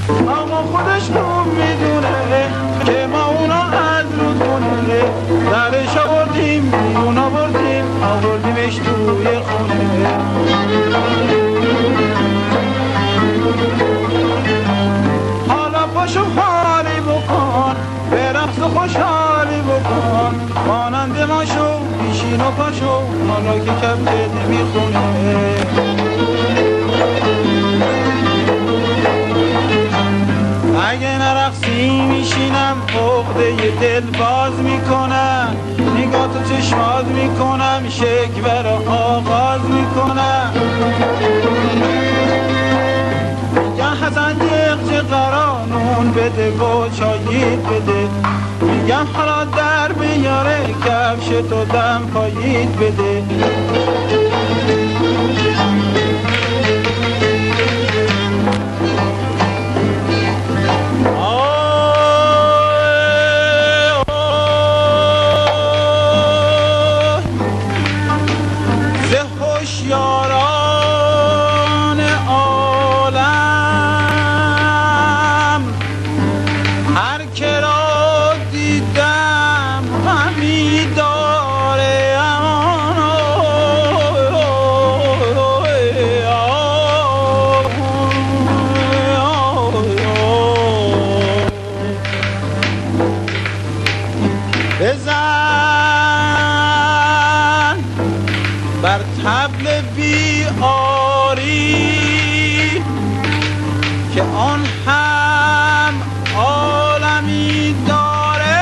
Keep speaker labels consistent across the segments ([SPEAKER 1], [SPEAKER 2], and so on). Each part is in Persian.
[SPEAKER 1] اما خودش خوب میدونه که ما اونا از رودخونه درش آوردیم بیرون آوردیمش توی خونه. حالا پاشو حالی بکن به رقص خوشحالی بکن مانند ما شو بیشین و پاشو حالا که کبکت نمیخونه. اگه نرقصی میشینم عقده دل باز میکنم نگاه تو چشماز میکنم شکوه رو آغاز میکنم. میگن حسن جغ قرانون بده و چاییت بده میگم حالا در بیاره کفش تو دم پاییت بده. یاران عالم هر که را دیدم غمی داره بزن بر طبل بیاری که آن هم عالمی داره.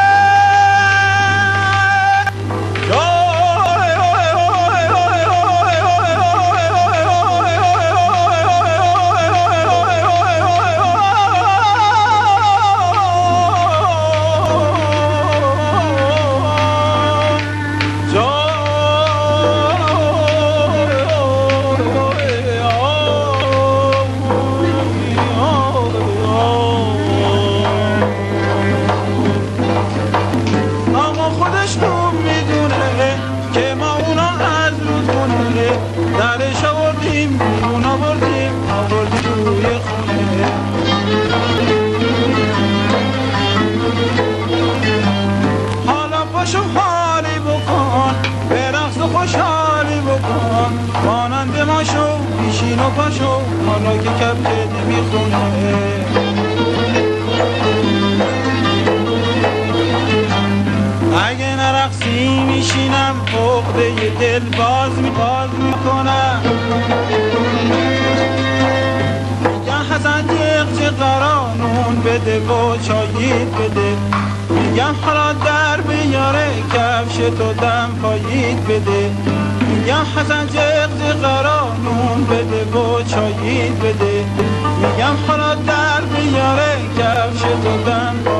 [SPEAKER 1] درش آوردیم بیرون آوردیم توی خونه. حالا پاشو حالی بکن به رقص خوشحالی بکن مانند ما شو بیشین و پاشو حالا که کبکت نمیخونه. اگه نرقصی میشینم عقده دل باز میکنم میگن حسن جغ قرانون بده و چاییت بده میگم حالا در بیاره کفش تو دم پاییت بده. میگم حسن جغ قرانون بده و چاییت بده میگم حالا در بیاره کفش تو دم